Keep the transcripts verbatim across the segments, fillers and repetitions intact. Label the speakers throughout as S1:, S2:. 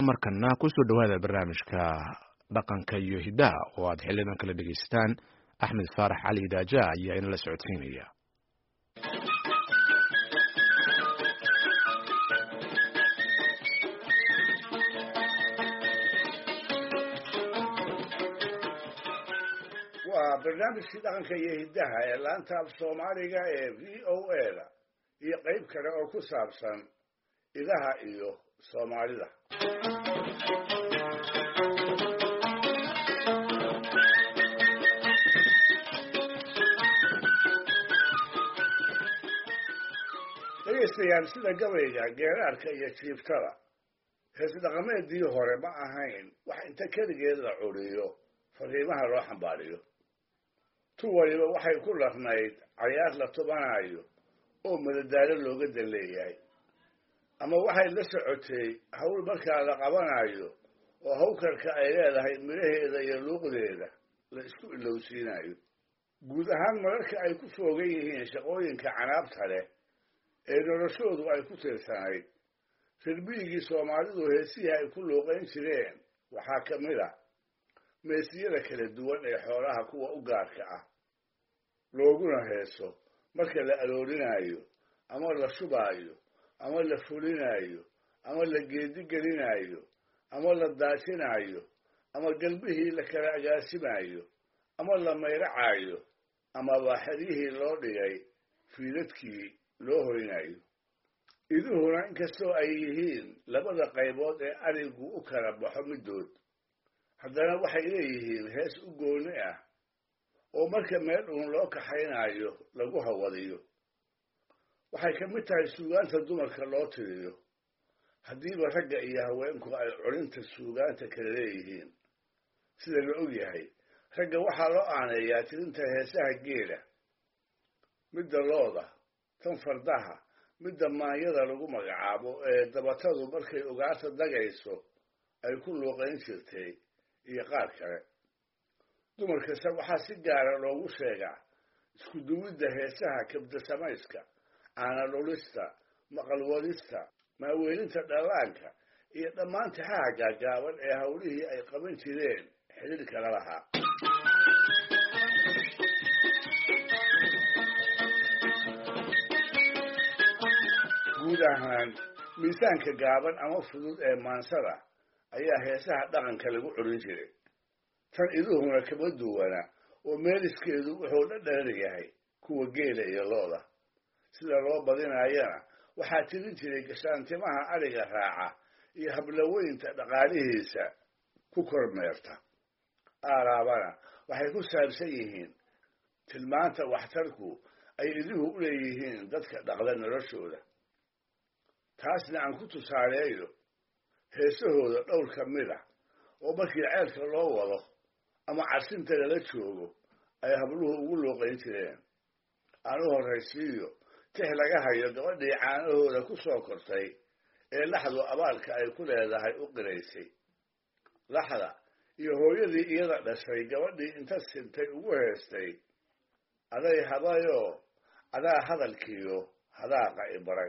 S1: markana kusoo dhawaada barnaamijka dhaqanka iyo hidaha oo aad xilidan kala dhegaysataan. axmed faarax cali idaaja ayaa inala socodsiinaya.
S2: waa barnaamijkii dhaqanka iyo hidaha ee laanta af soomaaliga ee v o a da iyo qayb kale oo ku saabsan idaha iyo soomaalida. dhegaystayaal, sida gabayga, geeraarka iyo jiibtada, hees dhaqameedii hore ma ahayn wax inta keligeed la curiyo fariimaha loo xambaariyo. tu waliba waxay ku larnayd cayaar la tubanayo oo madadaalo looga dan leeyahay, ama waxay la socotay hawl markaa la qabanayo oo hawkarka ay leedahay midhaheeda iyo luuqdeeda la isku ilowsiinayo. guud ahaan mararka ay ku foogan yihiin shaqooyinka canaabta leh ee noloshoodu ay ku tiirsanayd, reermiyigii soomaalidu heesihii ay ku luuqayn jireen waxaa ka mid a meesiyada kala duwan ee xoolaha kuwa u gaarka ah, looguna heeso marka la aroorinayo ama la shubaayo ama la fulinayo ama la geedigelinayo ama la daajinayo ama galbihii la kala agaasimayo ama la mayracayo ama baaxadyihii loo dhigay fiidadkii loo hoynayo. iduhuna inkastoo ay yihiin labada qaybood ee arigu u kala baxo middood, haddana waxay leeyihiin hees u gooni ah oo marka meel uun loo kaxaynayo lagu hawadiyo. waxay ka mid tahay suugaanta dumarka loo tiriyo, haddiiba ragga iyo haweenku ay culinta suugaanta kala leeyihiin. sida la og yahay, ragga waxaa loo aaneeyaa tirinta heesaha geela, midda looda, tan fardaha, midda maanyada lagu magacaabo ee dabatadu markay ugaarta dagayso ay ku luuqayn jirtay, iyo qaar kale. dumarkasta waxaa si gaara loogu sheegaa isku duwidda heesaha kabda samayska, caana dhulista, maqal wadista, maaweelinta dhallaanka iyo dhammaan tixaha gaagaaban ee hawlihii ay qaban jireen xidhiir kala lahaa. guud ahaan miisaanka gaaban ama fudud ee maansada ayaa heesaha dhaqanka lagu curin jiray. tan iduhuna kama duwana oo meeliskeedu wuxuu dhadheer yahay kuwa geela iyo looda. sida loo badinayana waxaa tirin jiray gashaantimaha ariga raaca iyo hablaweynta dhaqaalihiisa ku kormeerta. aaraabana waxay ku saabsan yihiin tilmaanta waxtarku ay iduhu u leeyihiin dadka dhaqda noloshooda. taasna aan ku tusaaleeyo heesahooda dhowr ka mid a oo markii ceelka loo wado ama carsinta lala joogo ay habluhu ugu luuqayn jireen. aan u horraysiiyo tix laga hayo gabadhii caanahooda ku soo kortay ee laxdu abaalka ay ku leedahay u qiraysay. laxda iyo hooyadii iyada dhashay gabadhii inta sintay ugu heestay, aday habayoo adaa hadalkiiyo hadaaqa i baray.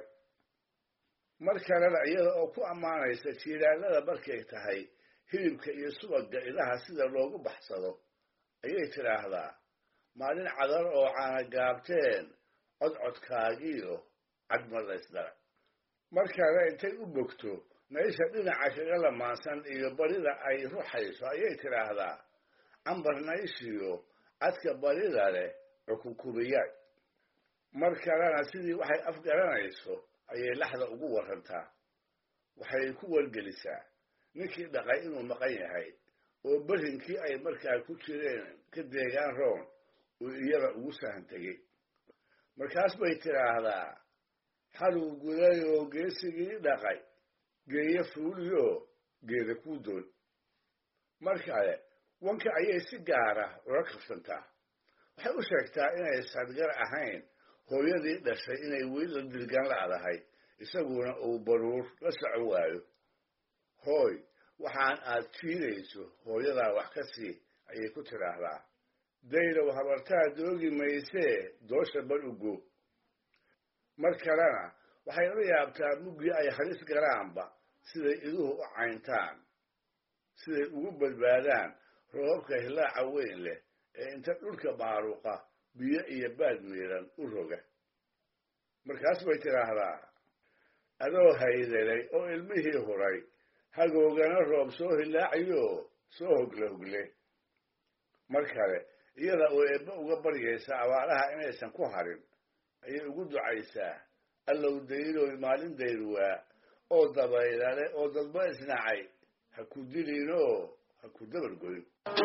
S2: mar kalena iyada oo ku ammaanaysa jiilaalada markay tahay hilibka iyo subagga idaha sida loogu baxsado, ayay tidhaahdaa maalin cadar oo caana gaabteen codcodkaagiyo cadma laysdara. mar kale intay u bogto meesha dhinaca kaga lamaansan iyo barida ay ruxayso ayay tidhaahdaa cambar nayshiyo cadka barida leh cukunkubiyaay. mar kalena sidii waxay afgaranayso ayay laxda ugu warantaa. waxay ku wargelisaa ninkii dhaqay inuu maqan yahay oo berinkii ay markaa ku jireen ka deegaan roon uu iyada ugu sahan tegey. markaas bay tidhaahdaa xaluu guday oo geesigii dhaqay geeyo fuuliyo geeda kuu doon. mar kale wanka ayay si gaara ula kabsantaa. waxay u sheegtaa inay sadgar ahayn hooyadii dhashay inay weli la dilgaan la'dahay, isaguna uu baruur la soco waayo. hooy, waxaan aad jiidayso hooyadaa wax ka sii ayay ku tidhaahdaa. daylow habartaa doogi maysee doosha bar ugo. mar kalena waxay la yaabtaa muggii ay halis galaanba siday iduhu u cayntaan siday ugu badbaadaan roobabka hilaaca weyn leh ee inta dhulka maaruqa biyo iyo baad miiran u roga markaas bay tidhaahdaa adoo haydelay oo ilmihii huray hagoogana roob soo hilaacayo soo hogle hogle mar kale iyada oo eebbe uga baryaysa abaaraha inaysan ku harin ayay ugu ducaysaa allow dayroy maalin dayruwaa oo dabaylale oo dadba isnacay ha ku dilinoo ha ku dabargoyn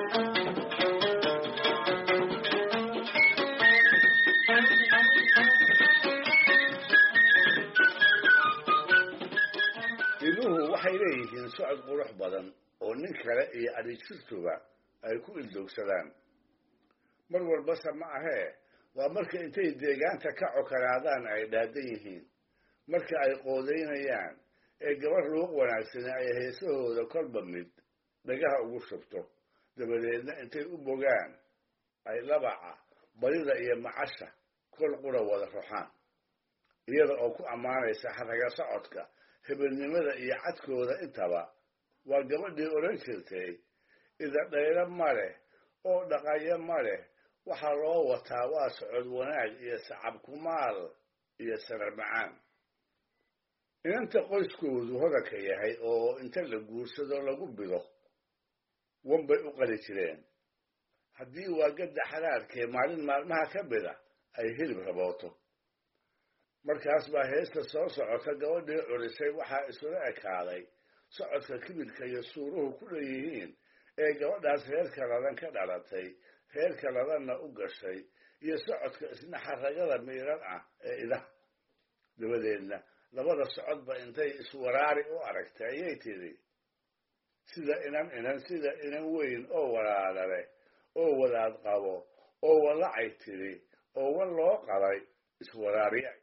S2: iduhu waxay leeyihiin socod qurux badan oo nin kale iyo adhijirtuba ay ku ildoogsadaan mar walbase ma ahee waa marka intay deegaanta ka cokanaadaan ay dhaadan yihiin marka ay qoodaynayaan ee gabar luuq wanaagsani ay heesahooda kolba mid dhagaha ugu shubto dabadeedna intay u bogaan ay labaca barida iyo macasha kol qura wada roxaan iyada oo ku ammaanaysa xaraga socodka hebelnimada iyo cadkooda intaba waa gabadhii odhan jirtay ida dhaylo ma leh oo dhaqayo ma leh waxaa loo wataa waa socod wanaag iyo sacab kumaal iyo sarar macaan inanta qoyskoodu hodanka yahay oo inta la guursado lagu bido wanbay u qali jireen haddii waa gadda xalaadkee maalin maalmaha ka mida ay hilib rabooto markaas baa heesta soo socota gabadhii curisay waxaa isula ekaaday socodka kibirka iyo suuruhu ku leeyihiin ee gabadhaas reerka ladan ka dhalatay reerka ladanna u gashay iyo socodka isna xaragada miiran ah ee idaha dabadeedna labada socodba intay iswaraari u aragtay ayay tidhi sida inan inan sida inan weyn oo walaala leh oo wadaad qabo oo walacay tidhi oo wan loo qalay iswaraariya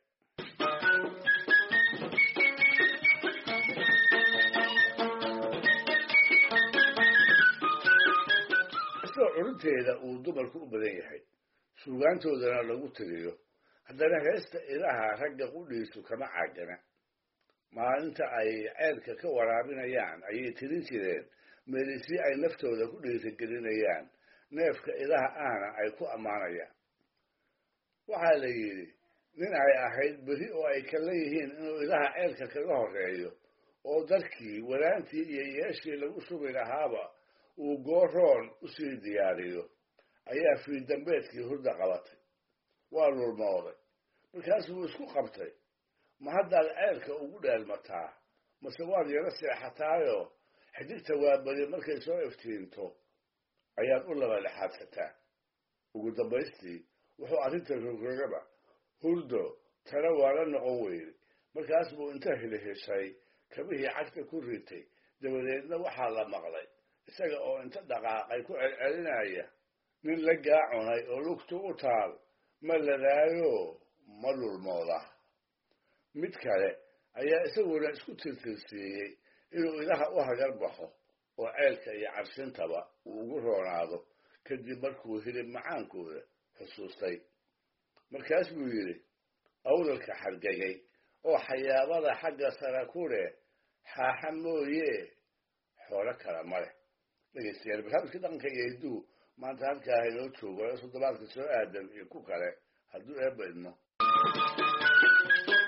S2: isagoo curinteeda uu dumarku u badan yahay suugaantoodana lagu tiriyo haddana heesta idaha ragga qudhiisu kama caagana maalinta ay ceelka ka waraabinayaan ayay tirin jireen meelisii ay naftooda ku dhiirigelinayaan neefka idaha ahna ay ku ammaanayaan waxaa la yidhi nin ay ahayd beri oo ay kala yihiin inuu idaha ceelka kaga horeeyo oo darkii walaantii iyo yeeshii lagu sugi lahaaba uu gooroon usii diyaariyo ayaa fiidambeedkii hurda qabatay waa lulmooday markaasuu isku qabtay ma haddaad ceelka ugu dheelmataa mase waad yaro seexataayo xidigta waabadi markay soo iftiinto ayaad u laba lexaadsataa ugu dambaystii wuxuu arrinta rogrogaba hurdo tana waa la noqon weyday markaas buu inta hiliheshay kabihii cagta ku ritay dabadeedna waxaa la maqlay isaga oo inta dhaqaaqay ku celcelinaya nin la gaacunay oo lugtu u taal ma ladaayo ma lulmooda mid kale ayaa isaguna isku tirtirsiiyey inuu idaha u hagar baxo oo ceelka iyo carshintaba uu ugu roonaado kadib markuu hilib macaankooda xusuustay markaas buu yidhi awlalka xargagay oo xayaabada xagga sara ku leh xaaxa mooye xoolo kale ma leh dhegeystayaal barnaamijka dhaqanka iyo hidduu maanta halkaa inoo joogo ee toddobaadka soo aadan iyo ku kale hadduu eebba idmo